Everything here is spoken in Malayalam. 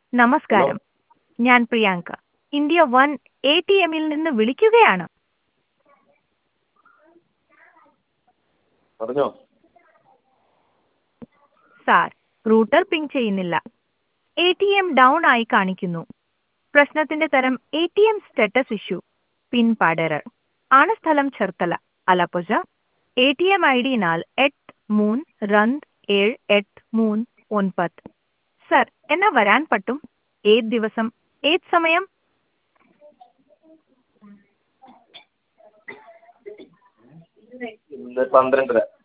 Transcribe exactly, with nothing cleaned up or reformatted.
ഹലോ നമസ്കാരം. ഞാൻ Priyanka. India one A T എമ്മിൽ നിന്ന് വിളിക്കുകയാണ്. പറഞ്ഞോ. സാർ, റൂട്ടർ പിങ് ചെയ്യുന്നില്ല. എ ടി എം ഡൗൺ ആയി കാണിക്കുന്നു. പ്രശ്നത്തിന്റെ തരം A T M status issue. Pin പാഡറർ. ആണ് സ്ഥലം Cherthala, Alappuzha. A T M I D നാൽ എട്ട് മൂന്ന് രണ്ട് ഏഴ് എട്ട് മൂന്ന് ഒൻപത്. സർ, എന്നാ വരാൻ പറ്റും? ഏത് ദിവസം, ഏത് സമയം? ഇന്ന് പന്ത്രണ്ടര.